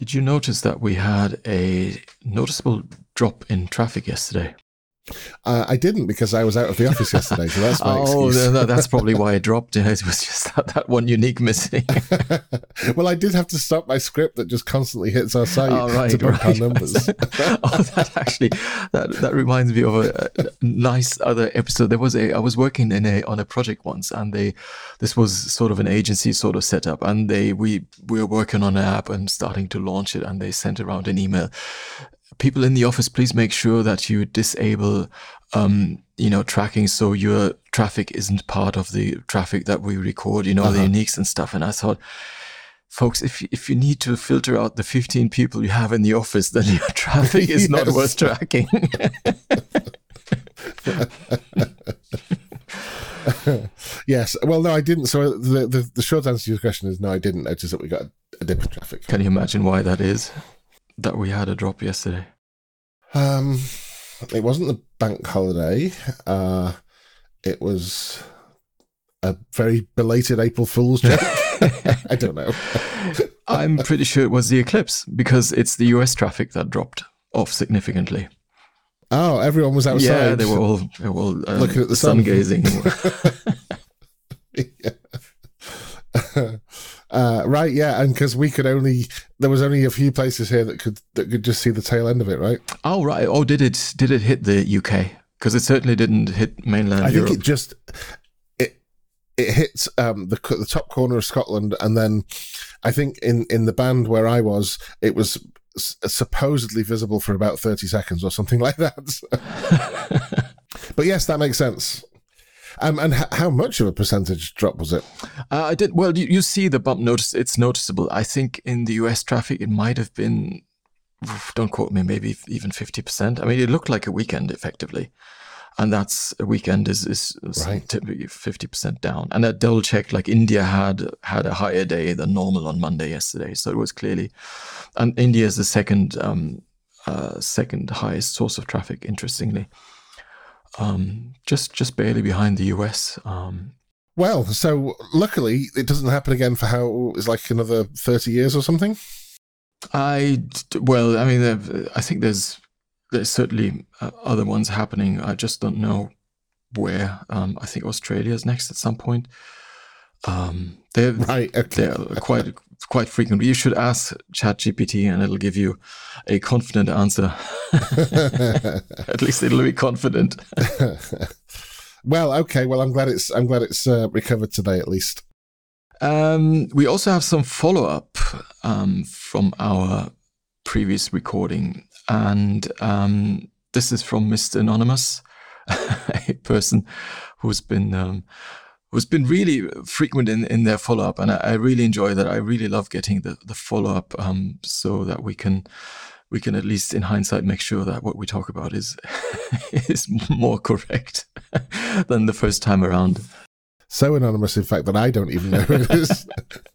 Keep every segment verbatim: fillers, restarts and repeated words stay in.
Did you notice that we had a noticeable drop in traffic yesterday? Uh, I didn't, because I was out of the office yesterday, so that's my oh, excuse. no, that's probably why it dropped. It was just that, that one unique missing. Well, I did have to stop my script that just constantly hits our site oh, right, to bump right. our numbers. oh, that actually, that that reminds me of a, a nice other episode. There was a, I was working in a on a project once, and they, this was sort of an agency sort of setup, and they we we were working on an app and starting to launch it, and they sent around an email. People in the office, please make sure that you disable, um, you know, tracking so your traffic isn't part of the traffic that we record, you know, uh-huh. the uniques and stuff. And I thought, folks, if, if you need to filter out the fifteen people you have in the office, then your traffic is yes. not worth tracking. Yes. Well, no, I didn't. So the, the, the short answer to your question is no, I didn't notice that we got a, a dip in traffic. Can you imagine why that is? That we had a drop yesterday? Um, it wasn't the bank holiday. Uh, it was a very belated April Fool's joke. I don't know. I'm pretty sure it was the eclipse, because it's the U S traffic that dropped off significantly. Oh, everyone was outside. Yeah, they were all, they were all um, looking at the sun sun gazing. yeah. Uh, right, yeah, and because we could only, there was only a few places here that could that could just see the tail end of it, right? Oh, right. Oh, did it did it hit the U K? Because it certainly didn't hit mainland I Europe. think it just it it hit um, the the top corner of Scotland, and then I think in in the band where I was, it was s- supposedly visible for about thirty seconds or something like that. But yes, that makes sense. Um, and h- how much of a percentage drop was it? Uh, I did. Well, you, you see the bump. Notice it's noticeable. I think in the U S traffic, it might have been. Don't quote me. Maybe even fifty percent. I mean, it looked like a weekend effectively, and that's a weekend is is, is right. typically fifty percent down. And I double checked. Like India had had a higher day than normal on Monday yesterday, so it was clearly. And India is the second um, uh, second highest source of traffic. Interestingly. Um, just just barely behind the U S. Um, well, so luckily it doesn't happen again for how it's like another thirty years or something. I well, I mean, I think there's there's certainly uh, other ones happening. I just don't know where. Um, I think Australia's next at some point. Um, they're right. Okay. They're quite quite frequent. You should ask ChatGPT, and it'll give you a confident answer. At least it'll be confident. Well, okay. Well, I'm glad it's I'm glad it's uh, recovered today at least. Um, we also have some follow up um, from our previous recording, and um, this is from Mister Anonymous, a person who's been. Um, who's been really frequent in, in their follow-up. And I, I really enjoy that. I really love getting the, the follow-up um, so that we can we can at least in hindsight make sure that what we talk about is is more correct than the first time around. So anonymous, in fact, that I don't even know who it is.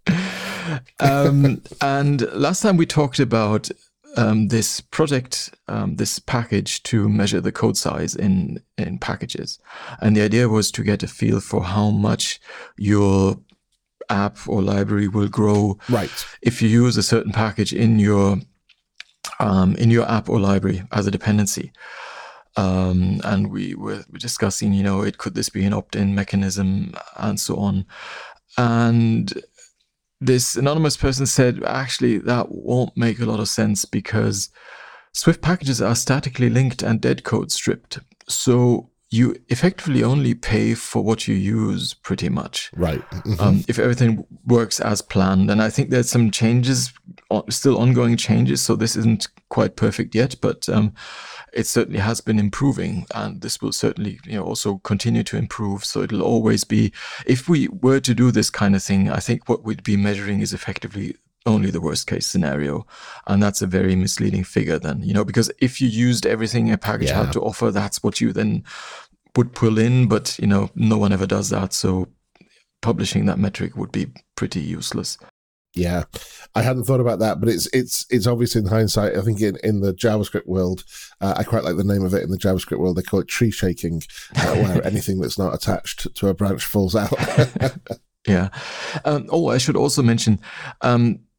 um, and last time we talked about Um, this project, um, this package to measure the code size in, in packages. And the idea was to get a feel for how much your app or library will grow right. if you use a certain package in your um, in your app or library as a dependency. Um, and we were discussing, you know, it could this be an opt-in mechanism and so on. And this anonymous person said, actually, that won't make a lot of sense because Swift packages are statically linked and dead code stripped. So you effectively only pay for what you use pretty much. Right. Mm-hmm. Um, if everything works as planned. And I think there's some changes, still ongoing changes. So this isn't quite perfect yet, but um, it certainly has been improving, and this will certainly, you know, also continue to improve. So it'll always be, if we were to do this kind of thing, I think what we'd be measuring is effectively only the worst case scenario. And that's a very misleading figure then, you know, because if you used everything a package yeah. had to offer, that's what you then would pull in. But, you know, no one ever does that. So publishing that metric would be pretty useless. Yeah, I hadn't thought about that, but it's it's it's obvious in hindsight. I think in, in the JavaScript world, uh, I quite like the name of it. In the JavaScript world, they call it tree shaking, uh, where anything that's not attached to a branch falls out. Yeah. Um, oh, I should also mention, um,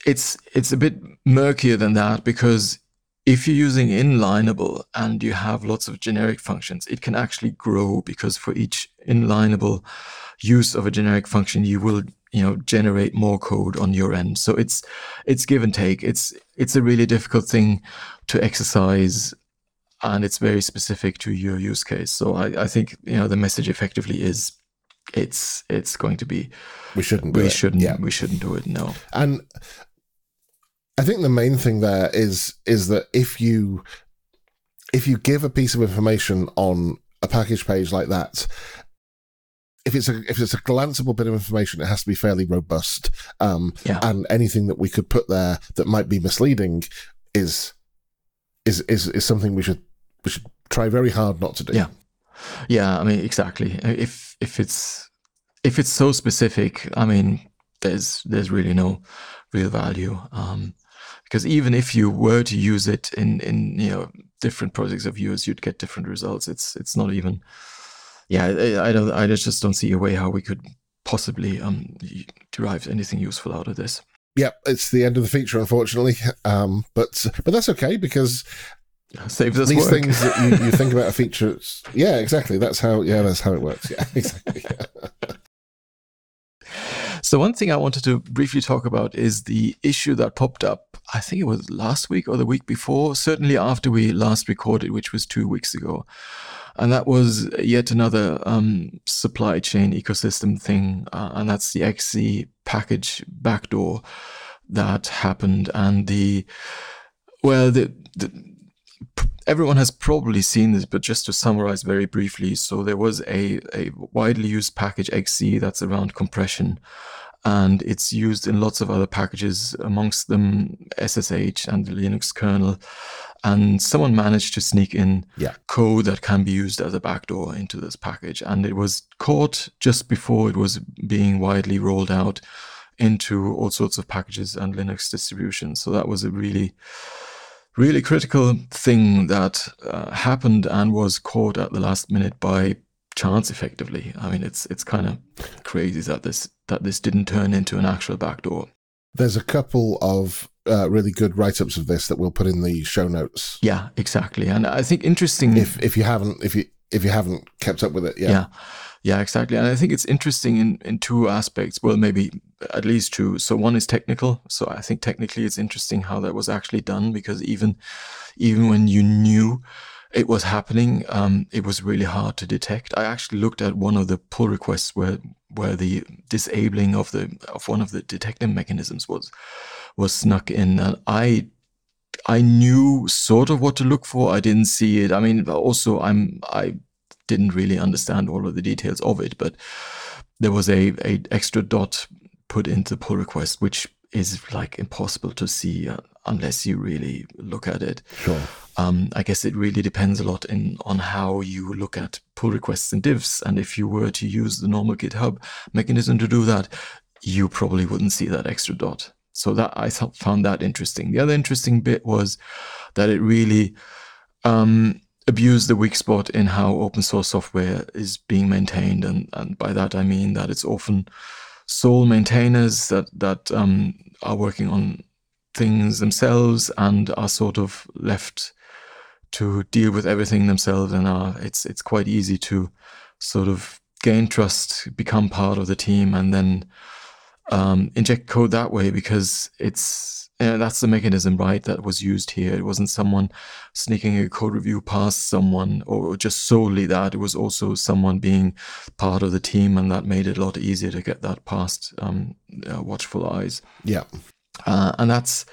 it's it's a bit murkier than that, because if you're using inlineable and you have lots of generic functions, it can actually grow, because for each inlineable use of a generic function, you will, you know, generate more code on your end. So it's it's give and take. It's it's a really difficult thing to exercise, and it's very specific to your use case. So I, I think, you know, the message effectively is it's it's going to be we shouldn't do we it. shouldn't Yeah. we shouldn't do it. No. And I think the main thing there is is that if you if you give a piece of information on a package page like that, if it's a if it's a glanceable bit of information, it has to be fairly robust. Um, Yeah. And anything that we could put there that might be misleading is is is is something we should we should try very hard not to do. Yeah. Yeah, I mean, exactly. If if it's if it's so specific, I mean, there's there's really no real value. Um, because even if you were to use it in in you know different projects of yours, you'd get different results. It's it's not even. Yeah, I, I don't. I just don't see a way how we could possibly um derive anything useful out of this. Yeah, it's the end of the feature, unfortunately. Um, but but that's okay, because saves us these work. things that you, you think about a feature. It's, yeah, exactly. That's how. Yeah, that's how it works. Yeah, exactly. So one thing I wanted to briefly talk about is the issue that popped up. I think it was last week or the week before. Certainly after we last recorded, which was two weeks ago. And that was yet another um, supply chain ecosystem thing, uh, and that's the X Z package backdoor that happened. And the, well, the, the everyone has probably seen this, but just to summarize very briefly, so there was a, a widely used package X Z that's around compression, and it's used in lots of other packages, amongst them S S H and the Linux kernel. And someone managed to sneak in Yeah. code that can be used as a backdoor into this package. And it was caught just before it was being widely rolled out into all sorts of packages and Linux distributions. So that was a really, really critical thing that uh, happened and was caught at the last minute by chance, effectively. I mean, it's it's kind of crazy that this that this didn't turn into an actual backdoor. There's a couple of uh, really good write-ups of this that we'll put in the show notes. Yeah, exactly. And I think interesting If if you haven't if you if you haven't kept up with it, yeah, yeah, yeah, exactly. And I think it's interesting in in two aspects. Well, maybe at least two. So one is technical. So I think technically it's interesting how that was actually done, because even even when you knew it was happening, um, it was really hard to detect. I actually looked at one of the pull requests where where the disabling of the of one of the detecting mechanisms was was snuck in, and I I knew sort of what to look for. I didn't see it. I mean, also I'm I didn't really understand all of the details of it, but there was a a extra dot put into the pull request, which is like impossible to see uh, unless you really look at it. sure. Um, I guess it really depends a lot in on how you look at pull requests and diffs. And if you were to use the normal GitHub mechanism to do that, you probably wouldn't see that extra dot. So that I th- found that interesting. The other interesting bit was that it really um, abused the weak spot in how open source software is being maintained. And, and by that, I mean that it's often sole maintainers that, that um, are working on things themselves and are sort of left to deal with everything themselves, and uh, it's it's quite easy to sort of gain trust, become part of the team, and then um, inject code that way, because it's you know, that's the mechanism, right, that was used here. It wasn't someone sneaking a code review past someone, or just solely that. It was also someone being part of the team, and that made it a lot easier to get that past um, uh, watchful eyes. Yeah. Uh, and that's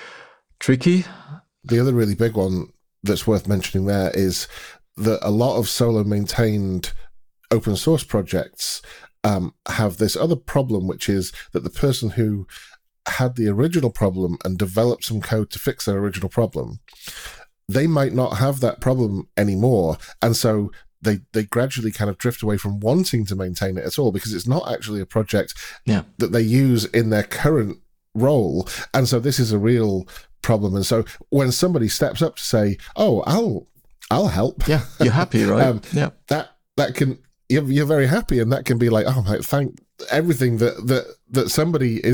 tricky. The other really big one that's worth mentioning there is that a lot of solo maintained open source projects um, have this other problem, which is that the person who had the original problem and developed some code to fix their original problem, they might not have that problem anymore. And so they, they gradually kind of drift away from wanting to maintain it at all, because it's not actually a project yeah. that they use in their current role. And so this is a real problem. And so when somebody steps up to say, oh, I'll I'll help. Yeah, you're happy, right? um, yeah. That that can you're, you're very happy, and that can be like, oh, my, thank everything that that that somebody is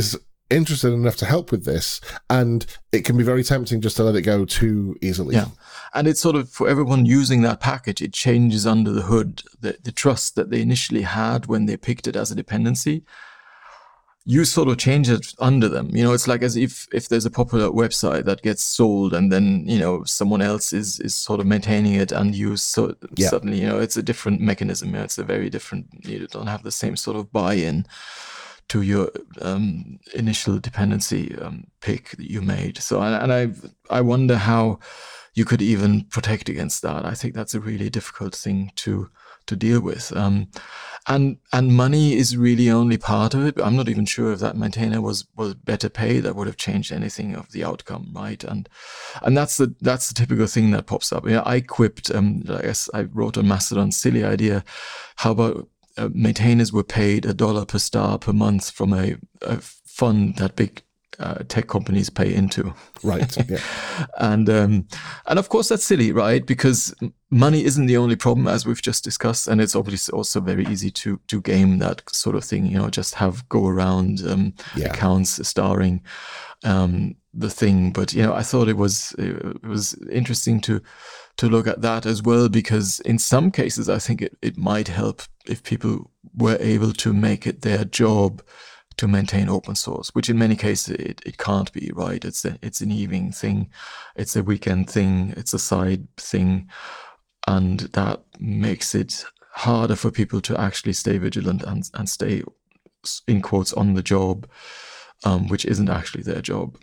interested enough to help with this, and it can be very tempting just to let it go too easily. Yeah. And it's sort of, for everyone using that package, it changes under the hood. The, the trust that they initially had when they picked it as a dependency, you sort of change it under them. You know, it's like as if if there's a popular website that gets sold and then, you know, someone else is is sort of maintaining it, and you so Yeah. suddenly, you know, it's a different mechanism. You know, it's a very different, you don't have the same sort of buy-in to your um, initial dependency um, pick that you made. So, and I I wonder how you could even protect against that. I think that's a really difficult thing to to deal with. Um, and and money is really only part of it. I'm not even sure if that maintainer was was better paid, that would have changed anything of the outcome, right? And and that's the that's the typical thing that pops up. Yeah, I quipped. Um, I guess I wrote on Mastodon, silly idea. How about uh, maintainers were paid a dollar per star per month from a, a fund that big Uh, tech companies pay into, Right? Yeah. and um, and of course that's silly, right? Because money isn't the only problem, as we've just discussed, and it's obviously also very easy to to game that sort of thing. You know, just have go around um, Yeah. accounts starring um, the thing. But you know, I thought it was it was interesting to to look at that as well, because in some cases I think it it might help if people were able to make it their job to maintain open source, which in many cases it, it can't be, right? It's a, it's an evening thing, it's a weekend thing, it's a side thing, and that makes it harder for people to actually stay vigilant and, and stay, in quotes, on the job, um, which isn't actually their job.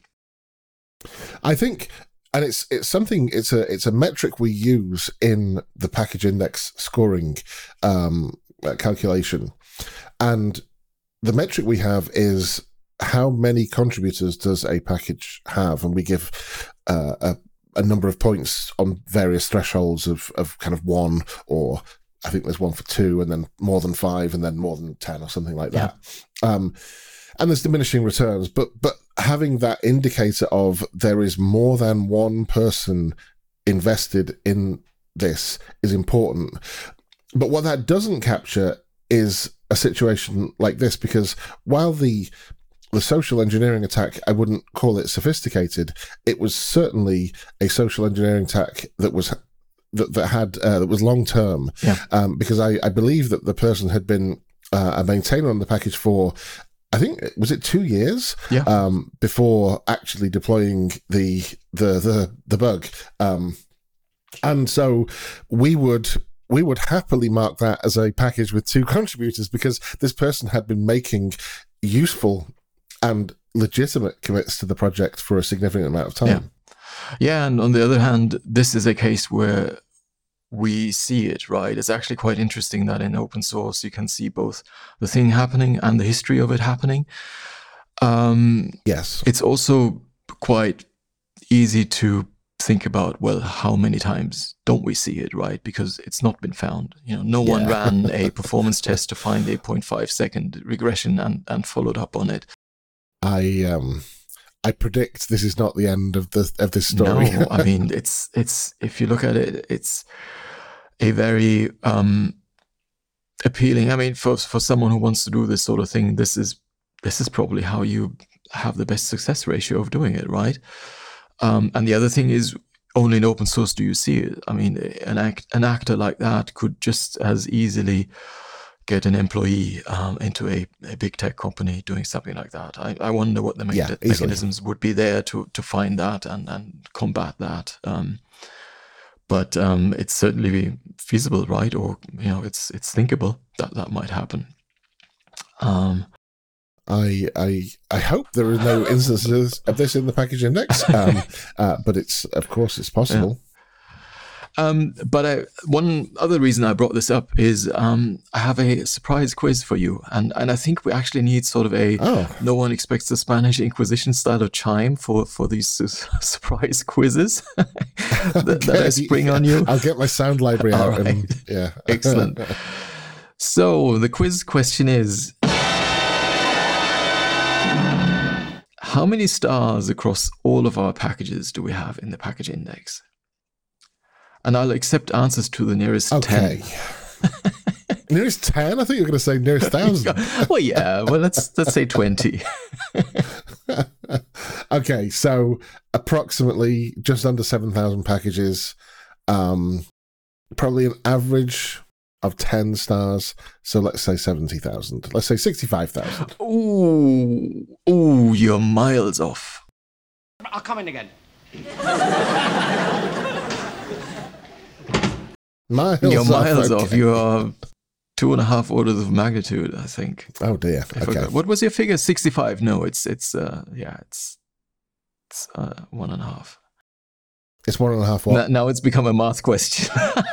I think, and it's it's something, it's a it's a metric we use in the package index scoring um, calculation, and the metric we have is how many contributors does a package have, and we give uh, a, a number of points on various thresholds of, of kind of one, or I think there's one for two, and then more than five, and then more than ten, or something like that. Yeah. Um, and there's diminishing returns, but but having that indicator of there is more than one person invested in this is important. But what that doesn't capture is a situation like this, because while the the social engineering attack, I wouldn't call it sophisticated, it was certainly a social engineering attack that was that, that had uh, that was long term. Yeah. Um, because I, I believe that the person had been uh, a maintainer on the package for, I think, was it two years? Yeah. Um, before actually deploying the the the the bug, um, and so we would. we would happily mark that as a package with two contributors, because this person had been making useful and legitimate commits to the project for a significant amount of time. Yeah. Yeah, and on the other hand, this is a case where we see it, right? It's actually quite interesting that in open source you can see both the thing happening and the history of it happening. Um, yes. It's also quite easy to think about, well, how many times don't we see it, right? Because it's not been found. You know, no Yeah. one ran a performance test to find a zero point five second regression and, and followed up on it. I um I predict this is not the end of the of this story. No, I mean, it's it's if you look at it, it's a very um, appealing. I mean, for for someone who wants to do this sort of thing, this is this is probably how you have the best success ratio of doing it, right? Um, and the other thing is, only in open source do you see it. I mean, an act, an actor like that could just as easily get an employee um, into a, a big tech company doing something like that. I, I wonder what the me- Yeah, mechanisms would be there to to find that and, and combat that. Um, but um, it's certainly feasible, right? Or you know, it's it's thinkable that that might happen. Um, I I I hope there are no instances of this in the package index, um, uh, but it's of course it's possible. Yeah. Um, but I, one other reason I brought this up is um, I have a surprise quiz for you, and, and I think we actually need sort of a Oh. no one expects the Spanish Inquisition style of chime for, for these su- surprise quizzes that, that I spring on you. I'll get my sound library All out. right. And, yeah, Excellent. So the quiz question is: how many stars across all of our packages do we have in the package index? And I'll accept answers to the nearest Okay. ten. Nearest ten? I think you were going to say nearest thousand. Well, yeah. Well, let's let's say twenty. Okay, so approximately just under seven thousand packages, um, probably an average of ten stars. So let's say seventy thousand. Let's say sixty-five thousand. Ooh, ooh, you're miles off. I'll come in again. Miles You're off, miles okay. off. You are two and a half orders of magnitude, I think. Oh dear. I Okay. forgot. What was your figure? sixty-five? No, it's, it's, uh, yeah, it's, it's, uh, one and a half. It's one and a half. What? Now, now it's become a math question.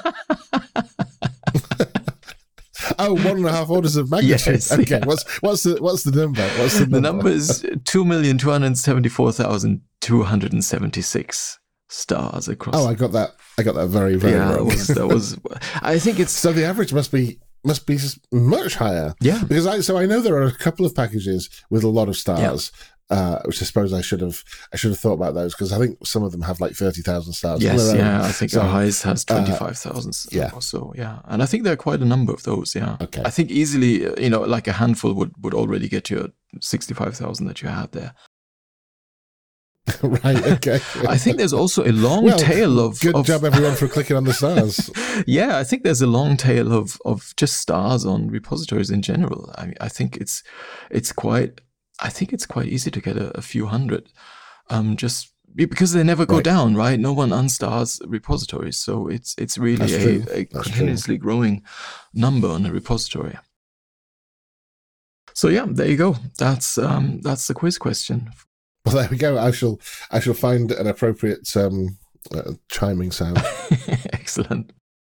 Oh, one and a half orders of magnitude. Yes, okay. yeah. What's what's the what's the number? What's the number? The number is two million two hundred seventy-four thousand two hundred seventy-six stars across. Oh, I got that. I got that very very yeah, that wrong. was, that was, I think it's, So the average must be must be much higher. yeah. Because I so I know there are a couple of packages with a lot of stars, uh, which I suppose I should have I should have thought about those because I think some of them have like thirty thousand stars. on Yes, their own. yeah, I think So, our highest has uh, twenty-five thousand yeah. or so, yeah. And I think there are quite a number of those, yeah. Okay. I think easily, uh, you know, like a handful would, would already get you sixty-five thousand that you had there. Right. Okay. I think there's also a long Well, tail of... Good of, job, everyone, for clicking on the stars. Yeah, I think there's a long tail of, of just stars on repositories in general. I mean, I think it's it's quite... I think it's quite easy to get a, a few hundred. Um, just... Because they never go Right. down, right? No one unstars repositories, so it's it's really That's a, true. a That's continuously growing number on a repository. So yeah, there you go. That's um, that's the quiz question. Well, there we go. I shall I shall find an appropriate um, uh, chiming sound. Excellent.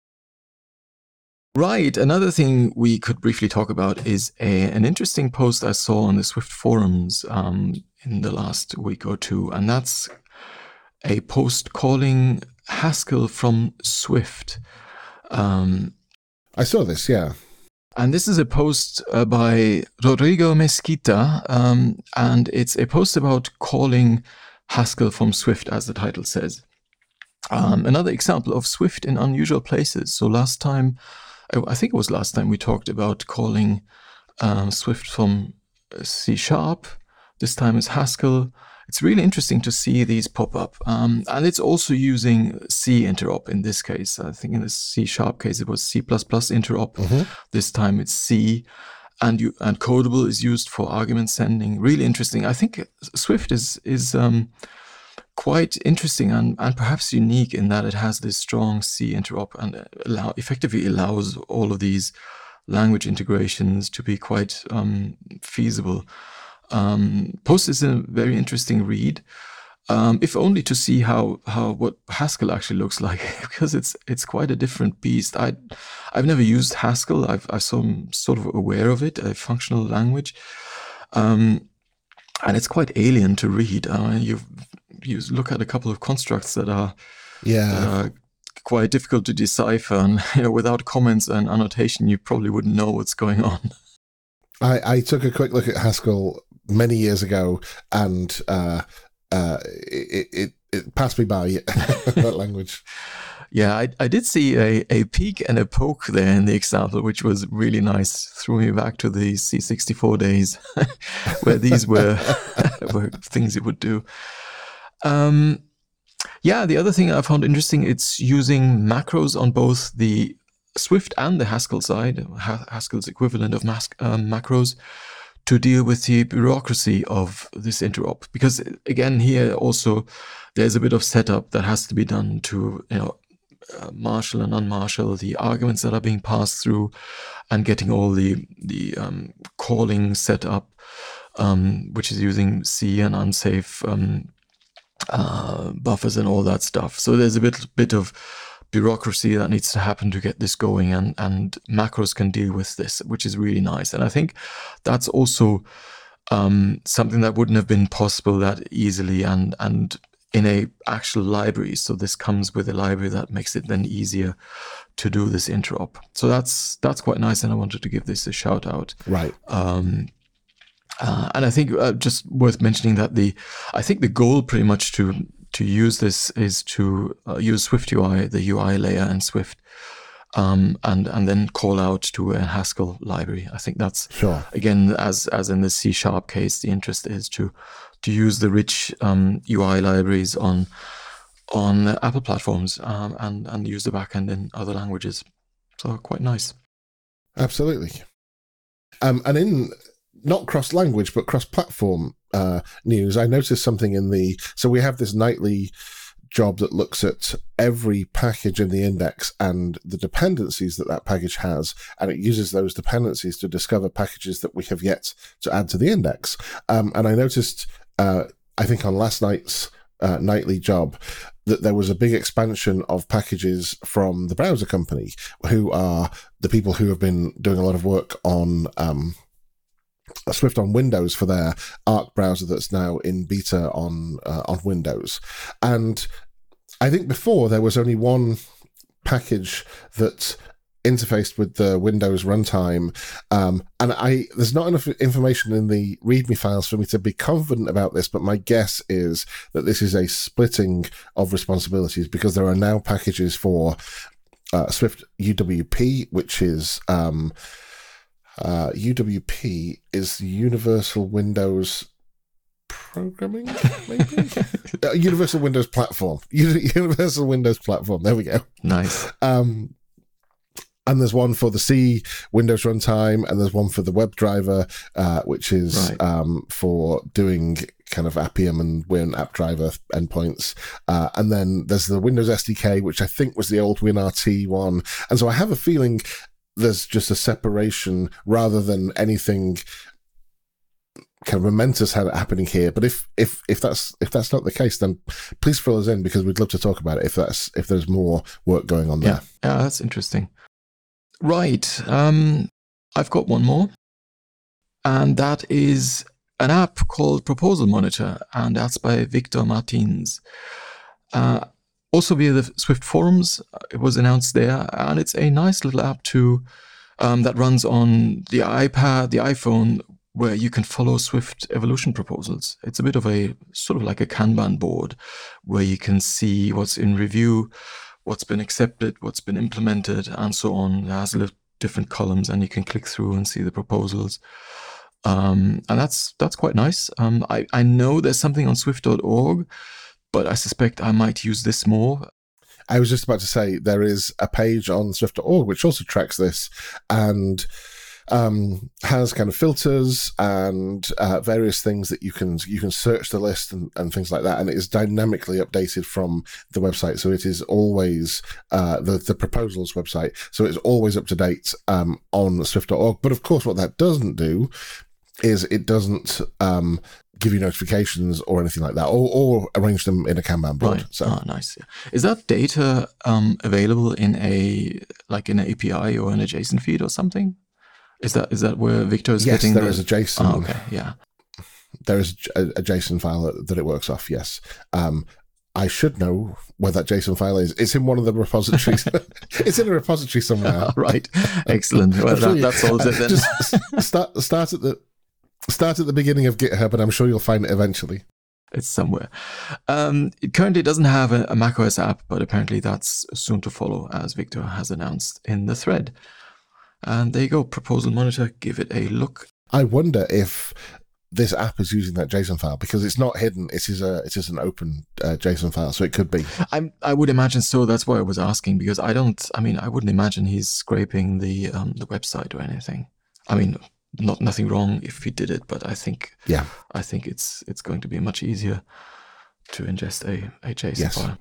Right, another thing we could briefly talk about is a, an interesting post I saw on the Swift forums um, in the last week or two, and that's a post calling Haskell from Swift. Um, I saw this. Yeah. And this is a post uh, by Rodrigo Mesquita, um, and it's a post about calling Haskell from Swift, as the title says. Um, another example of Swift in unusual places. So last time, I think it was last time we talked about calling um, Swift from C Sharp. This time it's Haskell. It's really interesting to see these pop up. Um, and it's also using C interop in this case. I think in the C Sharp case, it was C plus plus interop. Mhm. This time it's C. And you, and Codable is used for argument sending. Really interesting. I think Swift is is um, quite interesting and, and perhaps unique in that it has this strong C interop and allow, effectively allows all of these language integrations to be quite um, feasible. Um, Post is a very interesting read, um, if only to see how how what Haskell actually looks like, because it's it's quite a different beast. I I've never used Haskell. I've I'm some sort of aware of it, a functional language, um, and it's quite alien to read. Uh, you you look at a couple of constructs that are Yeah. that are quite difficult to decipher, and you know, without comments and annotation, you probably wouldn't know what's going on. I, I took a quick look at Haskell many years ago, and uh, uh, it, it it passed me by that language. Yeah, I, I did see a, a peek and a poke there in the example, which was really nice. Threw me back to the C sixty-four days where these were, were things it would do. Um, yeah, the other thing I found interesting, it's using macros on both the Swift and the Haskell side, Haskell's equivalent of mas- um, macros, to deal with the bureaucracy of this interop. Because again, here also there's a bit of setup that has to be done to, you know, uh, marshal and unmarshal the arguments that are being passed through, and getting all the the um, calling set up, um, which is using C and unsafe um, uh, buffers and all that stuff. So there's a bit bit of bureaucracy that needs to happen to get this going, and and macros can deal with this, which is really nice. And I think that's also um, something that wouldn't have been possible that easily and and in a actual library. So this comes with a library that makes it then easier to do this interop. So that's that's quite nice, and I wanted to give this a shout out. Right. Um, uh, and I think uh, just worth mentioning that the I think the goal pretty much to to use this is to uh, use SwiftUI, the U I layer in Swift, um, and and then call out to a Haskell library. I think that's Sure. again, as as in the C Sharp case, the interest is to to use the rich um, U I libraries on on Apple platforms um, and and use the backend in other languages. So quite nice. Absolutely. Um, and in not cross-language but cross-platform uh, news, I noticed something in the. So we have this nightly job that looks at every package in the index and the dependencies that that package has, and it uses those dependencies to discover packages that we have yet to add to the index. Um, and I noticed, uh, I think on last night's uh, nightly job, that there was a big expansion of packages from the browser company, who are the people who have been doing a lot of work on um, Swift on Windows for their Arc browser that's now in beta on uh, on Windows. And I think before there was only one package that interfaced with the Windows runtime, um, and I there's not enough information in the README files for me to be confident about this, but my guess is that this is a splitting of responsibilities, because there are now packages for uh, Swift U W P, which is um, uh, U W P is the Universal Windows Programming, maybe? uh, Universal Windows Platform. Universal Windows Platform. There we go. Nice. Um, and there's one for the C Windows runtime, and there's one for the WebDriver, uh, which is Right. um, for doing kind of Appium and Win AppDriver endpoints. Uh, and then there's the Windows S D K, which I think was the old WinRT one. And so I have a feeling there's just a separation rather than anything kind of momentous happening here. But if if if that's if that's not the case, then please fill us in, because we'd love to talk about it if that's if there's more work going on there. Yeah, yeah, that's interesting. Right. Um, I've got one more, and that is an app called Proposal Monitor, and that's by Victor Martins. Uh, also via the Swift forums, it was announced there, and it's a nice little app to um, that runs on the iPad, the iPhone, where you can follow Swift evolution proposals. It's a bit of a sort of like a Kanban board where you can see what's in review, what's been accepted, what's been implemented, and so on. It has little different columns, and you can click through and see the proposals. Um, and that's that's quite nice. Um, I, I know there's something on swift dot org, but I suspect I might use this more. I was just about to say there is a page on swift dot org which also tracks this, and um, has kind of filters and uh, various things that you can you can search the list and, and things like that, and it is dynamically updated from the website, so it is always uh, the the proposals website, so it's always up to date um, on swift dot org. But of course, what that doesn't do is it doesn't um, give you notifications or anything like that, or, or arrange them in a Kanban board. Right. So, oh, nice. Is that data um, available in a like in an A P I or in a JSON feed or something? Is that is that where Victor is yes, getting? there the... is a JSON. Oh, okay, yeah. There is a, a JSON file that, that it works off. Yes. Um, I should know where that JSON file is. It's in one of the repositories. It's in a repository somewhere. Right. Excellent. Well, that, that solves it then. Just start start at the start at the beginning of GitHub, and I'm sure you'll find it eventually. It's somewhere. Um, it currently doesn't have a, a macOS app, but apparently that's soon to follow, as Victor has announced in the thread. And there you go, Proposal Monitor, give it a look. I wonder if this app is using that JSON file, because it's not hidden. It is a it is an open uh, JSON file, so it could be. I I would imagine so. That's why I was asking, because I don't. I mean, I wouldn't imagine he's scraping the um, the website or anything. I mean, not nothing wrong if he did it, but I think yeah, I think it's it's going to be much easier to ingest a a JSON yes. file.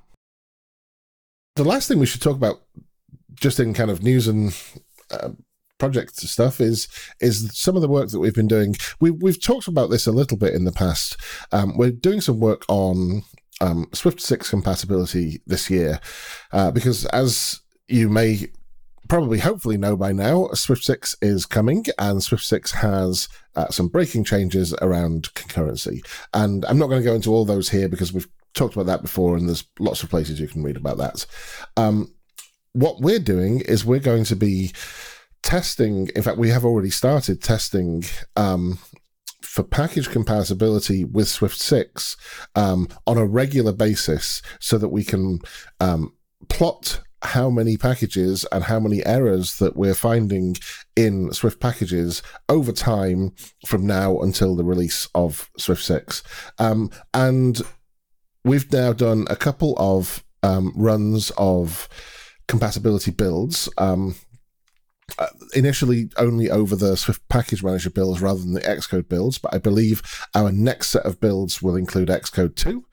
The last thing we should talk about, just in kind of news and uh, project stuff, is is some of the work that we've been doing. We, we've talked about this a little bit in the past. Um, we're doing some work on um, Swift six compatibility this year, uh, because as you may probably hopefully know by now, Swift six is coming, and Swift six has uh, some breaking changes around concurrency. And I'm not going to go into all those here, because we've talked about that before, and there's lots of places you can read about that. Um, what we're doing is we're going to be testing, in fact, we have already started testing um, for package compatibility with Swift six um, on a regular basis, so that we can um, plot how many packages and how many errors that we're finding in Swift packages over time from now until the release of Swift six. Um, and we've now done a couple of um, runs of compatibility builds, um, uh, initially only over the Swift Package Manager builds rather than the Xcode builds, but I believe our next set of builds will include Xcode two.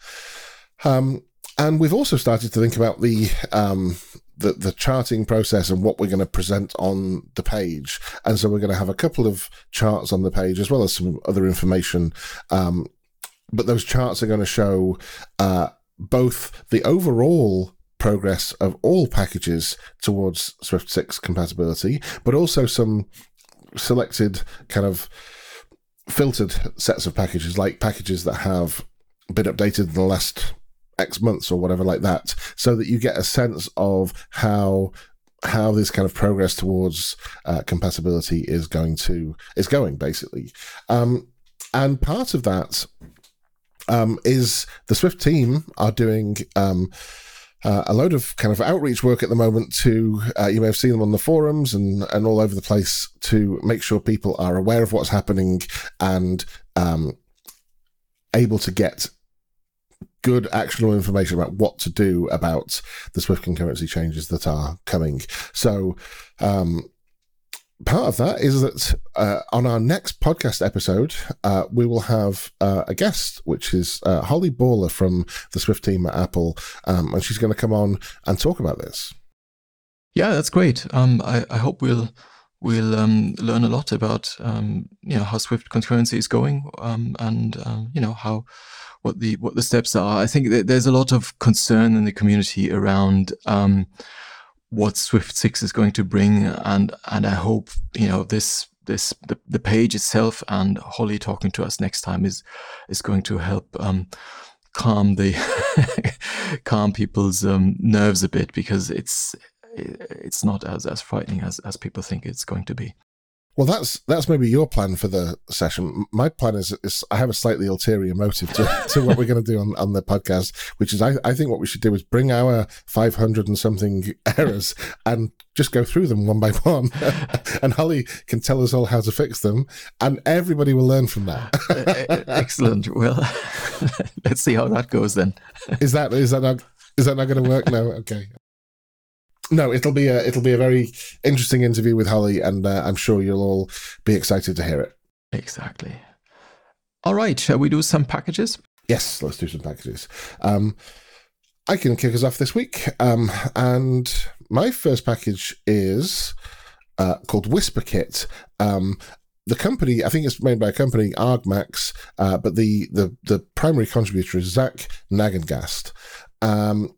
Um, and we've also started to think about the, um, the the charting process and what we're going to present on the page. And so we're going to have a couple of charts on the page as well as some other information. Um, but those charts are going to show uh, both the overall progress of all packages towards Swift six compatibility, but also some selected kind of filtered sets of packages, like packages that have been updated in the last X months or whatever like that, so that you get a sense of how how this kind of progress towards uh, compatibility is going to is going basically. Um, and part of that um, is the Swift team are doing um, uh, a load of kind of outreach work at the moment to, uh, you may have seen them on the forums and, and all over the place, to make sure people are aware of what's happening and um, able to get good actionable information about what to do about the Swift concurrency changes that are coming. So um, part of that is that uh, on our next podcast episode, uh, we will have uh, a guest, which is uh, Holly Baller from the Swift team at Apple, um, and she's going to come on and talk about this. Yeah, that's great. Um, I, I hope we'll we'll um, learn a lot about um, you know how Swift concurrency is going, um, and um, you know how. what the what the steps are. I think that there's a lot of concern in the community around um, what Swift six is going to bring, and and I hope you know this this the, the page itself and Holly talking to us next time is is going to help um, calm the calm people's um, nerves a bit, because it's it's not as as frightening as as people think it's going to be. Well, that's that's maybe your plan for the session. My plan is, is I have a slightly ulterior motive to, to what we're going to do on, on the podcast, which is I, I think what we should do is bring our five hundred and something errors and just go through them one by one. And Holly can tell us all how to fix them, and everybody will learn from that. Excellent. Well, let's see how that goes then. Is that is that not, is that not going to work? No? Okay. No, it'll be a it'll be a very interesting interview with Holly, and uh, I'm sure you'll all be excited to hear it. Exactly. All right, shall we do some packages? Yes, let's do some packages. Um, I can kick us off this week, um, and my first package is uh, called WhisperKit. Um, the company, I think it's made by a company, Argmax, uh, but the, the the primary contributor is Zach Nagengast. Um,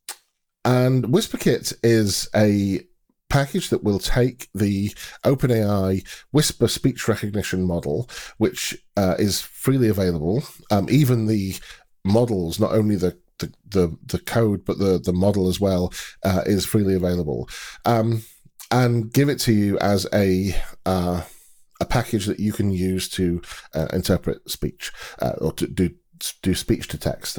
And WhisperKit is a package that will take the OpenAI Whisper speech recognition model, which uh, is freely available. Um, even the models, not only the the, the, the code, but the, the model as well, uh, is freely available. Um, and give it to you as a uh, a package that you can use to uh, interpret speech uh, or to do do speech to text.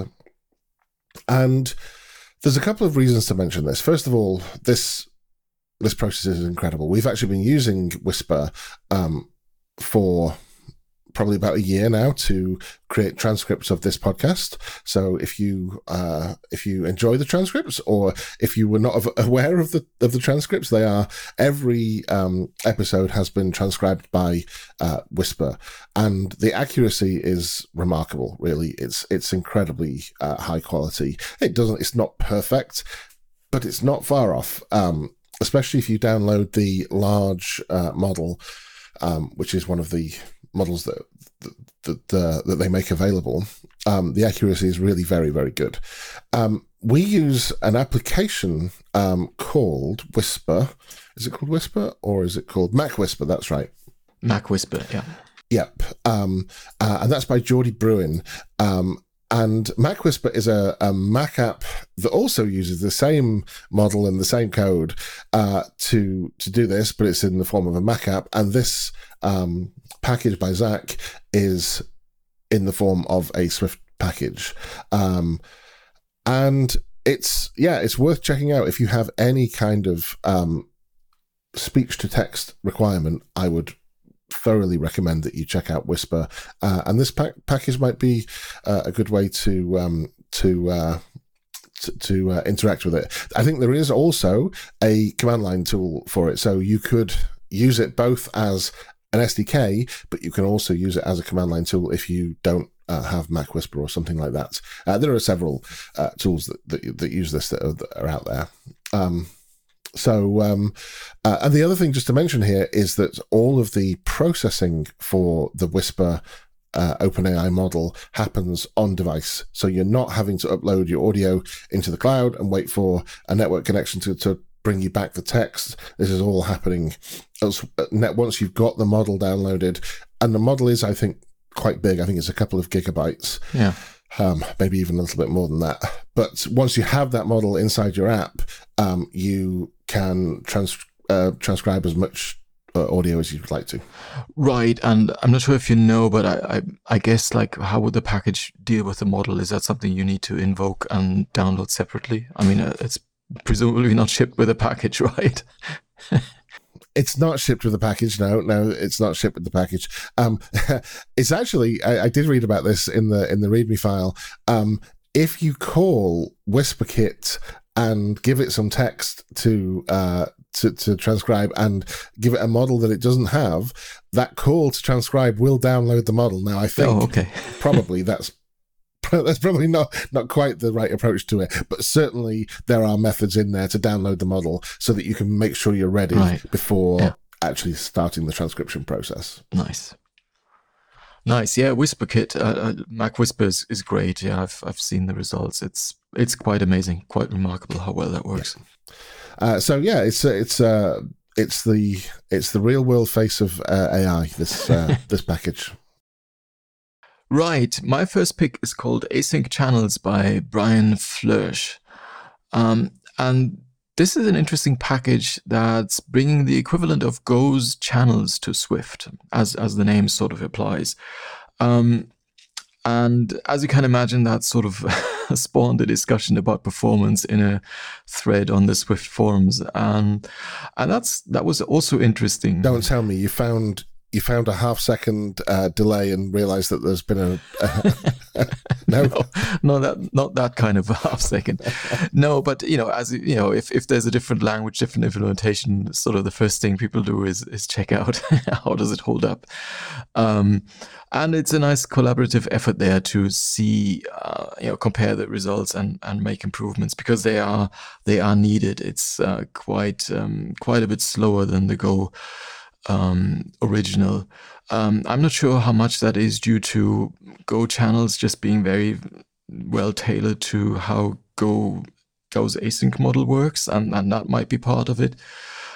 And there's a couple of reasons to mention this. First of all, this this process is incredible. We've actually been using Whisper um, for probably about a year now to create transcripts of this podcast. So if you uh, if you enjoy the transcripts, or if you were not aware of the of the transcripts, they are every um, episode has been transcribed by uh, Whisper, and the accuracy is remarkable. Really, it's it's incredibly uh, high quality. It doesn't it's not perfect, but it's not far off. Um, especially if you download the large uh, model, um, which is one of the models that that, that, that they make available. Um, the accuracy is really very, very good. Um, we use an application um, called Whisper. Is it called Whisper, or is it called Mac Whisper? That's right. Mac Whisper, yeah. Yep. Um, uh, and that's by Geordie Bruin. Um, and Mac Whisper is a, a Mac app that also uses the same model and the same code uh, to to do this, but it's in the form of a Mac app. And this um, package by Zach is in the form of a Swift package. Um, and it's yeah, it's worth checking out if you have any kind of um, speech to text requirement. I would thoroughly recommend that you check out Whisper, uh, and this pack- package might be uh, a good way to um, to uh, to, to uh, interact with it. I think there is also a command line tool for it, so you could use it both as an S D K, but you can also use it as a command line tool if you don't uh, have Mac Whisper or something like that. Uh, there are several uh, tools that, that that use this that are, that are out there. Um, So, um, uh, and the other thing just to mention here is that all of the processing for the Whisper uh, OpenAI model happens on device. So you're not having to upload your audio into the cloud and wait for a network connection to, to bring you back the text. This is all happening once you've got the model downloaded. And the model is, I think, quite big. I think it's a couple of gigabytes. Yeah. Um, maybe even a little bit more than that. But once you have that model inside your app, um, you can trans- uh, transcribe as much uh, audio as you'd like to. Right, and I'm not sure if you know, but I, I, I guess like how would the package deal with the model? Is that something you need to invoke and download separately? I mean, uh, it's presumably not shipped with a package, right? It's not shipped with a package. No, no, it's not shipped with the package. Um, it's actually, I, I did read about this in the in the README file. Um, if you call WhisperKit and give it some text to uh, to to transcribe and give it a model that it doesn't have, that call to transcribe will download the model. Now, I think oh, okay. probably that's. That's probably not, not quite the right approach to it, but certainly there are methods in there to download the model so that you can make sure you're ready right. before yeah. actually starting the transcription process. Nice. Nice. Yeah, WhisperKit, uh, uh, Mac Whisper is, is great. Yeah, I've I've seen the results. It's it's quite amazing, quite remarkable how well that works. Yeah. Uh, so yeah, it's it's uh, it's the it's the real world face of uh, A I. This uh, this package. Right. My first pick is called Async Channels by Brian Floersch. Um, and this is an interesting package that's bringing the equivalent of Go's channels to Swift, as, as the name sort of implies. Um, and as you can imagine, that sort of spawned a discussion about performance in a thread on the Swift forums. And, and that's that was also interesting. Don't tell me you found... You found a half second uh, delay and realized that there's been a, a no, no, no, that not that kind of a half second. No, but you know, as you know, if, if there's a different language, different implementation, sort of the first thing people do is is check out how does it hold up, um, and it's a nice collaborative effort there to see, uh, you know, compare the results and, and make improvements because they are they are needed. It's uh, quite um, quite a bit slower than the Go. Um, original. Um, I'm not sure how much that is due to Go channels just being very well tailored to how Go Go's async model works, and, and that might be part of it.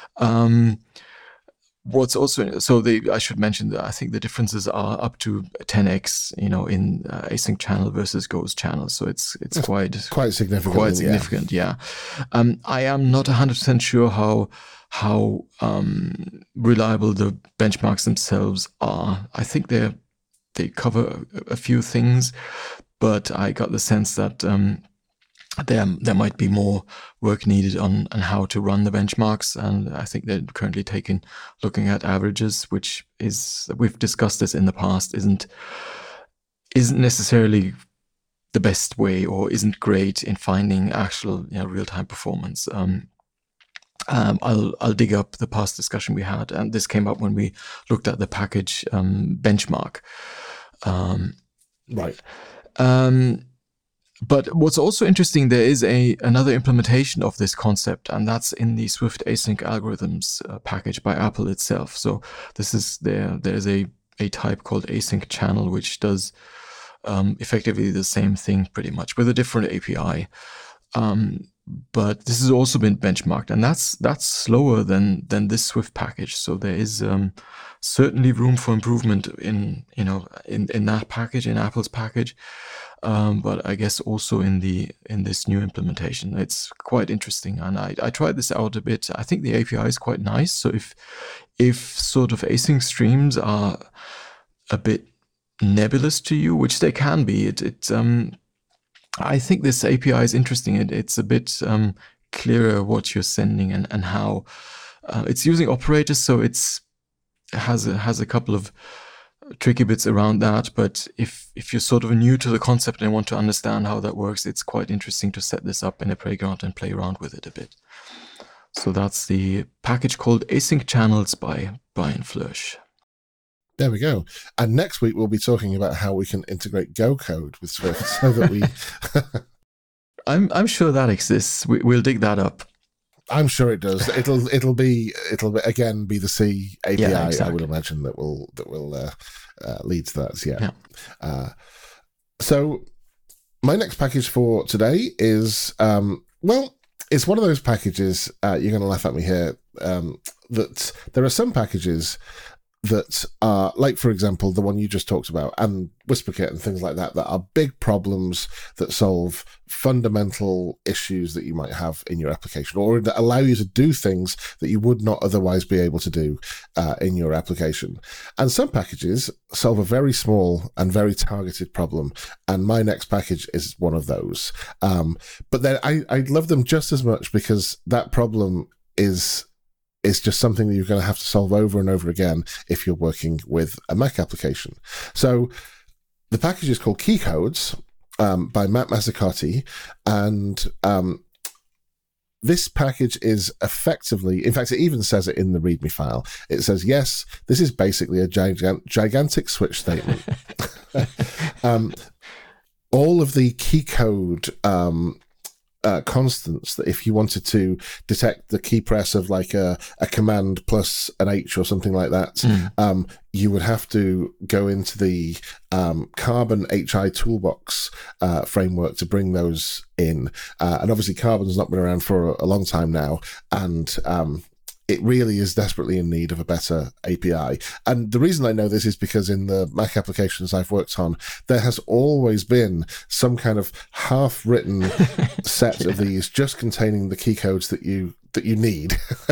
Um, what's also so they I should mention that I think the differences are up to ten x, you know, in uh, async channel versus Go's channel. So it's it's That's quite quite significant. Quite significant, yeah. yeah. Um, I am not one hundred percent sure how. how um, reliable the benchmarks themselves are. I think they they cover a, a few things, but I got the sense that um, there there might be more work needed on, on how to run the benchmarks, and I think they're currently taking looking at averages, which is we've discussed this in the past, isn't isn't necessarily the best way or isn't great in finding actual you know, real-time performance. Um, Um, I'll I'll dig up the past discussion we had, and this came up when we looked at the package um, benchmark. Um, right. Um, but what's also interesting, there is a another implementation of this concept, and that's in the Swift Async Algorithms uh, package by Apple itself. So this is there. There's a a type called Async Channel, which does um, effectively the same thing, pretty much, with a different A P I. Um, But this has also been benchmarked, and that's that's slower than than this Swift package. So there is um, certainly room for improvement in you know in, in that package, in Apple's package. Um, but I guess also in the in this new implementation, it's quite interesting. And I, I tried this out a bit. I think the A P I is quite nice. So if if sort of async streams are a bit nebulous to you, which they can be, it it um. I think this A P I is interesting. It, it's a bit um, clearer what you're sending and, and how uh, it's using operators. So it's has a, has a couple of tricky bits around that. But if, if you're sort of new to the concept and want to understand how that works, it's quite interesting to set this up in a playground and play around with it a bit. So that's the package called Async Channels by Brian Floersch. There we go. And next week, we'll be talking about how we can integrate Go code with Swift so that we... I'm I'm sure that exists. We, we'll dig that up. I'm sure it does. It'll it'll be it'll be, again be the C A P I. Yeah, exactly. I would imagine that will that will uh, uh, lead to that. Yeah. yeah. Uh, so my next package for today is um, well, it's one of those packages. Uh, you're going to laugh at me here. Um, that there are some packages that are, like, for example, the one you just talked about, and WhisperKit and things like that, that are big problems that solve fundamental issues that you might have in your application, or that allow you to do things that you would not otherwise be able to do uh, in your application. And some packages solve a very small and very targeted problem, and my next package is one of those. Um, but then I, I love them just as much because that problem is It's just something that you're going to have to solve over and over again if you're working with a Mac application. So the package is called Keycodes um, by Matt Mazzucati, and um, this package is effectively, in fact, it even says it in the README file. It says, yes, this is basically a gigant, gigantic switch statement. um, all of the key code um, Uh, constants that if you wanted to detect the key press of like a, a command plus an H or something like that, mm. um, you would have to go into the um, Carbon H I toolbox uh, framework to bring those in. Uh, and obviously Carbon's not been around for a, a long time now, and um, it really is desperately in need of a better A P I. And the reason I know this is because in the Mac applications I've worked on, there has always been some kind of half-written set yeah. of these just containing the key codes that you that you need.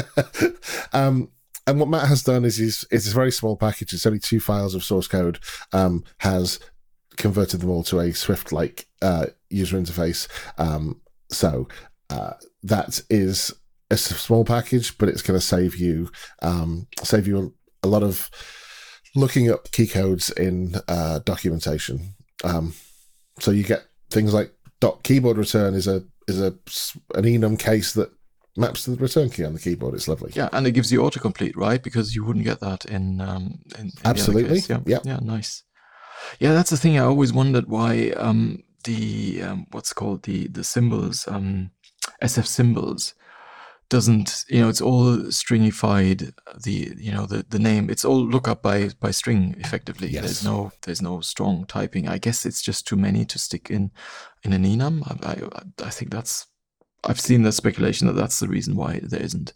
um, and what Matt has done is he's, it's a very small package. It's only two files of source code, um, has converted them all to a Swift-like uh, user interface. Um, so uh, that is... It's a small package, but it's going to save you um, save you a, a lot of looking up key codes in uh, documentation. Um, so you get things like dot keyboard return is a is a an enum case that maps to the return key on the keyboard. It's lovely. Yeah, and it gives you autocomplete, right? Because you wouldn't get that in um, in, in absolutely. The other case. Yeah, yeah, yeah, nice. Yeah, that's the thing. I always wondered why um, the um, what's called the the symbols um, S F symbols. Doesn't, you know, it's all stringified, the, you know, the, the name, it's all lookup by, by string effectively. Yes. There's no, there's no strong typing. I guess it's just too many to stick in, in an enum. I, I, I think that's, I've seen the speculation that that's the reason why there isn't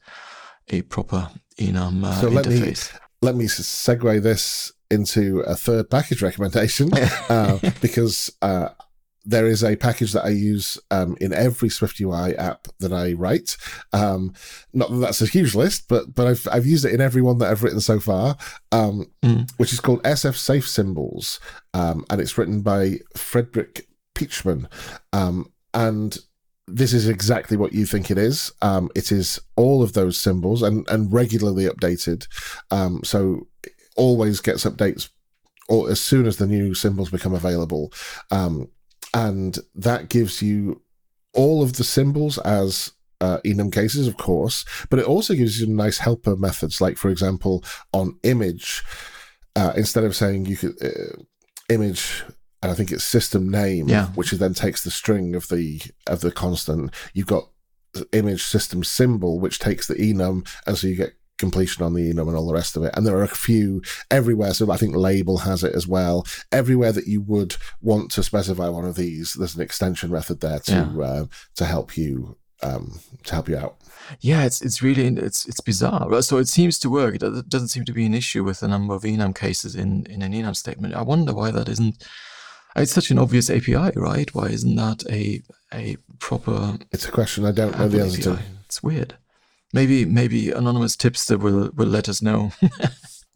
a proper enum uh, so let interface. Me, let me segue this into a third package recommendation uh, because, uh, there is a package that I use um, in every SwiftUI app that I write. Um, not that that's a huge list, but but I've I've used it in every one that I've written so far, um, mm. which is called S F Safe Symbols, um, and it's written by Frederick Peachman. Um, and this is exactly what you think it is. Um, it is all of those symbols and and regularly updated. Um, so it always gets updates or as soon as the new symbols become available. Um, And that gives you all of the symbols as uh, enum cases, of course, but it also gives you nice helper methods. Like, for example, on image, uh, instead of saying you could uh, image, and I think it's system name, yeah. which then takes the string of the of the constant. You've got image system symbol, which takes the enum, and so you get completion on the enum and all the rest of it. And there are a few everywhere. So I think Label has it as well. Everywhere that you would want to specify one of these, there's an extension method there to yeah. uh, to help you um, to help you out. Yeah, it's it's really it's it's bizarre. So it seems to work. It doesn't seem to be an issue with the number of enum cases in in an enum statement. I wonder why that isn't. It's such an obvious A P I, right? Why isn't that a a proper? It's a question I don't know the answer to. It's weird. Maybe maybe anonymous tipster will, will let us know.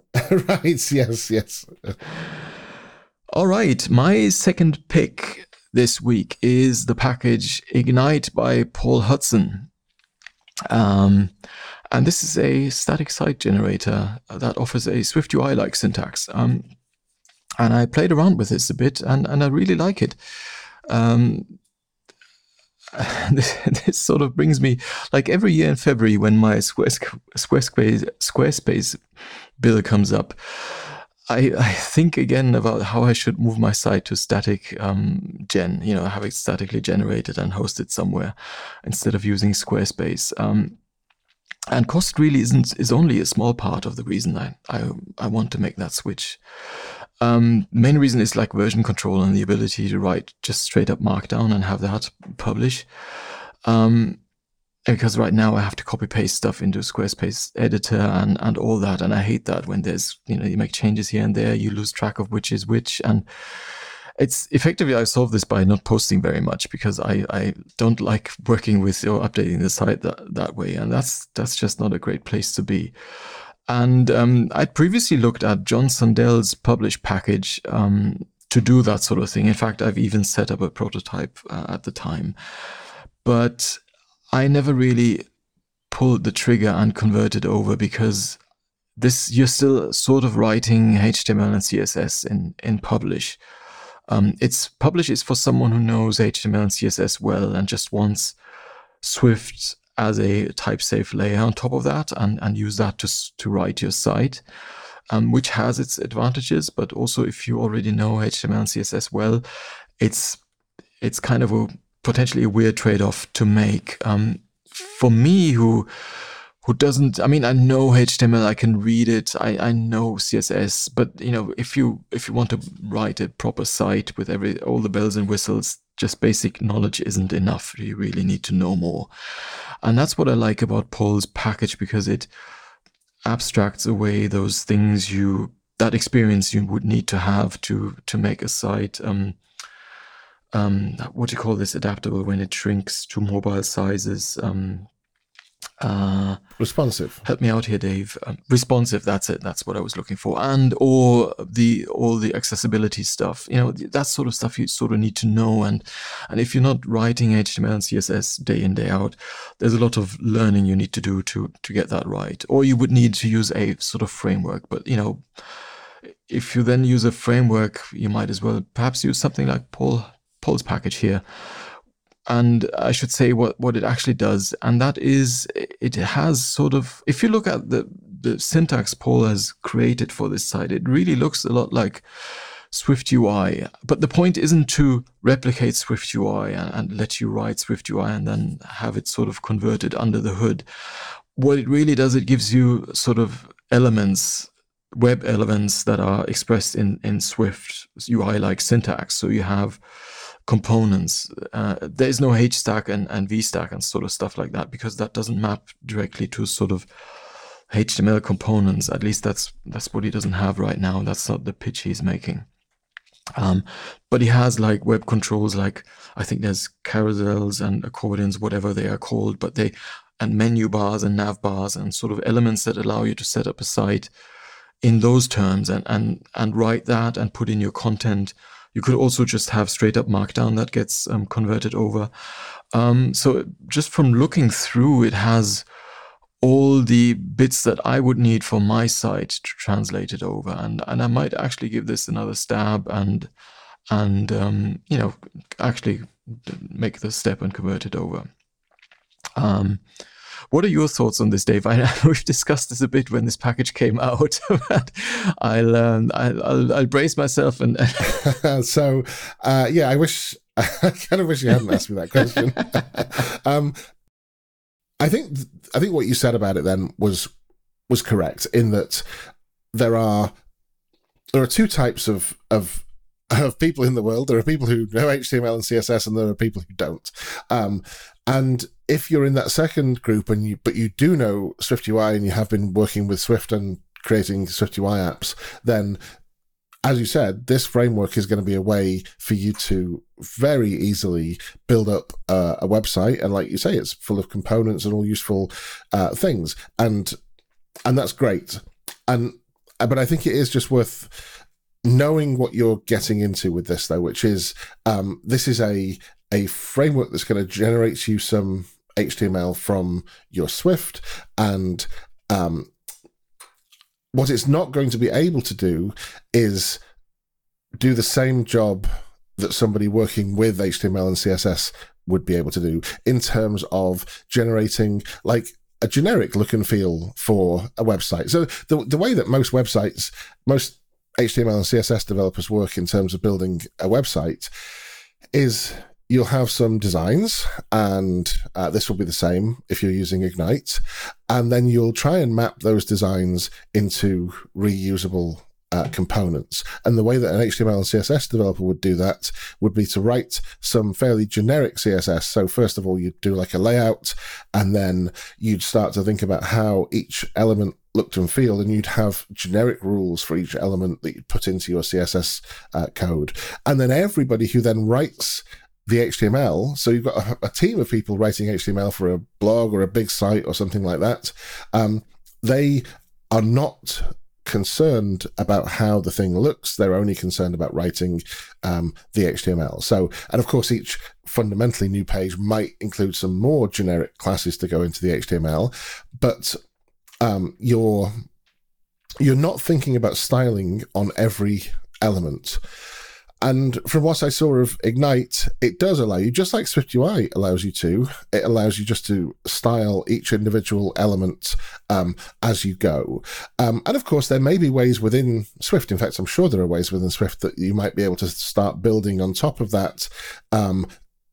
Right, yes, yes. All right, my second pick this week is the package Ignite by Paul Hudson. Um, and this is a static site generator that offers a SwiftUI-like syntax. Um, and I played around with this a bit, and, and I really like it. Um, this, this sort of brings me, like every year in February when my Squarespace, Squarespace, Squarespace bill comes up, I, I think again about how I should move my site to static um, gen, you know, have it statically generated and hosted somewhere instead of using Squarespace. Um, and cost really isn't is only a small part of the reason I I, I want to make that switch. Um, main reason is like version control and the ability to write just straight up Markdown and have that publish. Um, Because right now I have to copy paste stuff into Squarespace editor and, and all that. And I hate that when there's, you know, you make changes here and there, you lose track of which is which. And it's effectively, I solve this by not posting very much because I, I don't like working with or updating the site that, that way. And that's, that's just not a great place to be. And um, I'd previously looked at John Sundell's publish package um, to do that sort of thing. In fact, I've even set up a prototype uh, at the time. But I never really pulled the trigger and converted over because this you're still sort of writing H T M L and C S S in in Publish. Um, it's Publish is for someone who knows H T M L and C S S well and just wants Swift as a type-safe layer on top of that, and and use that to to write your site, um, which has its advantages. But also, if you already know H T M L and C S S well, it's it's kind of a potentially a weird trade-off to make. Um, for me, who who doesn't, I mean, I know H T M L, I can read it, I, I know C S S, but you know, if you if you want to write a proper site with every all the bells and whistles, just basic knowledge isn't enough. You really need to know more, and that's what I like about Paul's package, because it abstracts away those things you that experience you would need to have to to make a site. Um, Um, what do you call this, adaptable when it shrinks to mobile sizes? Um, uh, responsive. Help me out here, Dave. Um, responsive. That's it. That's what I was looking for. And or the all the accessibility stuff. You know, that sort of stuff you sort of need to know. And and if you're not writing H T M L and C S S day in day out, there's a lot of learning you need to do to to get that right. Or you would need to use a sort of framework. But you know, if you then use a framework, you might as well perhaps use something like Paul. Paul's package here. And I should say what, what it actually does. And that is, it has sort of, if you look at the, the syntax Paul has created for this site, it really looks a lot like SwiftUI. But the point isn't to replicate SwiftUI and, and let you write SwiftUI and then have it sort of converted under the hood. What it really does, it gives you sort of elements, web elements that are expressed in, in Swift U I-like syntax. So you have components. Uh, there is no H stack and, and V stack and sort of stuff like that, because that doesn't map directly to sort of H T M L components. At least that's that's what he doesn't have right now. That's not the pitch he's making. Um, but he has like web controls, like I think there's carousels and accordions, whatever they are called, but they and menu bars and nav bars and sort of elements that allow you to set up a site in those terms and and and write that and put in your content. You could also just have straight up Markdown that gets um, converted over. Um, so just from looking through, it has all the bits that I would need for my site to translate it over. And, and I might actually give this another stab and, and um, you know, actually make the step and convert it over. Um, What are your thoughts on this, Dave? I know we've discussed this a bit when this package came out, but I'll, um, I'll, I'll I'll brace myself and. so, uh, yeah, I wish I kind of wish you hadn't asked me that question. um, I think I think what you said about it then was was correct in that there are there are two types of of. of people in the world. There are people who know H T M L and C S S, and there are people who don't. Um, and if you're in that second group, and you but you do know SwiftUI and you have been working with Swift and creating SwiftUI apps, then, as you said, this framework is going to be a way for you to very easily build up uh, a website. And like you say, it's full of components and all useful uh, things, and and that's great. And but I think it is just worth knowing what you're getting into with this, though, which is um, this is a a framework that's going to generate you some H T M L from your Swift, and um, what it's not going to be able to do is do the same job that somebody working with H T M L and C S S would be able to do in terms of generating like a generic look and feel for a website. So the the way that most websites, most H T M L and C S S developers work in terms of building a website is you'll have some designs, and uh, this will be the same if you're using Ignite, and then you'll try and map those designs into reusable uh, components. And the way that an H T M L and C S S developer would do that would be to write some fairly generic C S S. So first of all, you'd do like a layout, and then you'd start to think about how each element looked and feel, and you'd have generic rules for each element that you'd put into your C S S uh, code. And then everybody who then writes the H T M L, so you've got a, a team of people writing H T M L for a blog or a big site or something like that, um, they are not concerned about how the thing looks. They're only concerned about writing um, the H T M L. So, and of course, each fundamentally new page might include some more generic classes to go into the H T M L, but um, you're you're not thinking about styling on every element. And from what I saw of Ignite, it does allow you, just like SwiftUI allows you to, it allows you just to style each individual element um, as you go. Um, and of course, there may be ways within Swift, in fact, I'm sure there are ways within Swift that you might be able to start building on top of that um,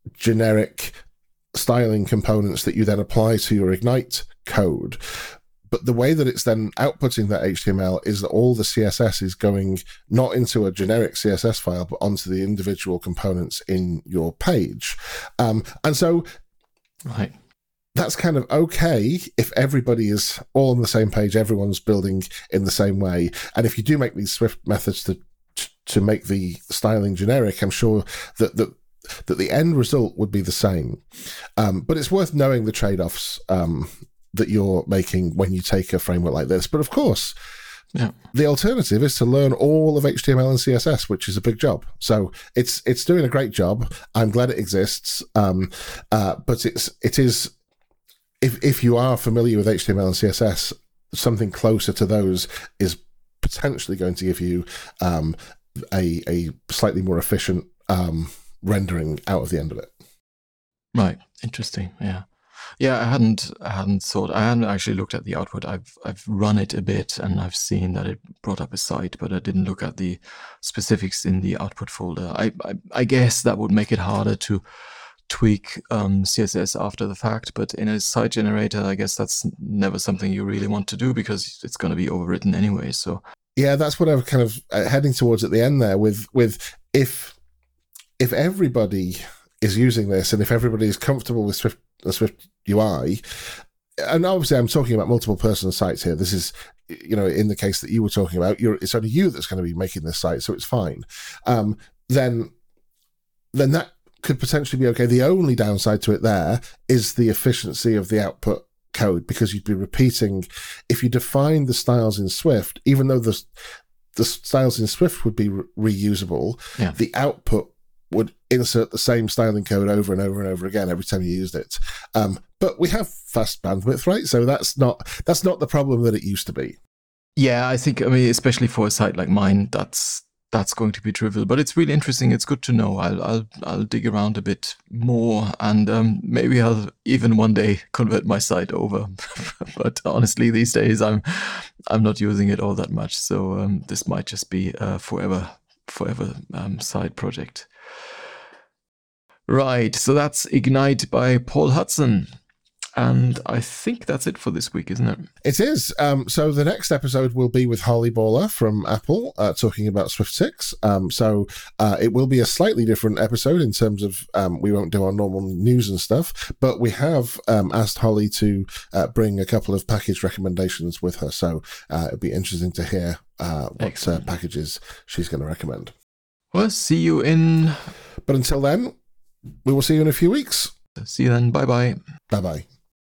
generic styling components that you then apply to your Ignite code. But the way that it's then outputting that H T M L is that all the C S S is going not into a generic C S S file, but onto the individual components in your page. Um, and so right. That's kind of okay if everybody is all on the same page, everyone's building in the same way. And if you do make these Swift methods to to make the styling generic, I'm sure that that that the end result would be the same. Um, but it's worth knowing the trade-offs um, that you're making when you take a framework like this. But of course, yeah, the alternative is to learn all of H T M L and C S S, which is a big job. So it's it's doing a great job. I'm glad it exists. Um, uh, but it's it is if if you are familiar with H T M L and C S S, something closer to those is potentially going to give you um, a a slightly more efficient um, rendering out of the end of it. Right. Interesting. Yeah. Yeah, I hadn't, I hadn't thought, I hadn't actually looked at the output. I've, I've run it a bit, and I've seen that it brought up a site, but I didn't look at the specifics in the output folder. I, I, I guess that would make it harder to tweak um, C S S after the fact, but in a site generator, I guess that's never something you really want to do because it's going to be overwritten anyway. So yeah, that's what I'm kind of heading towards at the end there. With with if if everybody is using this, and if everybody is comfortable with Swift the Swift U I, and obviously I'm talking about multiple person sites here. This is, you know, in the case that you were talking about, you're, it's only you that's going to be making this site, so it's fine. Um, then, then that could potentially be okay. The only downside to it there is the efficiency of the output code, because you'd be repeating. If you define the styles in Swift, even though the the styles in Swift would be re- reusable, yeah, the output would insert the same styling code over and over and over again every time you used it. Um, but we have fast bandwidth, right? So that's not that's not the problem that it used to be. Yeah, I think, I mean, especially for a site like mine, that's that's going to be trivial. But it's really interesting. It's good to know. I'll I'll I'll dig around a bit more, and um, maybe I'll even one day convert my site over. But honestly, these days I'm I'm not using it all that much. So um, this might just be a forever forever um, side project. Right, so that's Ignite by Paul Hudson. And I think that's it for this week, isn't it? It is. Um, so the next episode will be with Holly Baller from Apple, uh, talking about Swift six. Um, so uh, it will be a slightly different episode in terms of um, we won't do our normal news and stuff, but we have um, asked Holly to uh, bring a couple of package recommendations with her. So uh, it'll be interesting to hear uh, what uh, packages she's going to recommend. Well, see you in... But until then, we will see you in a few weeks. See you then. Bye-bye. Bye-bye.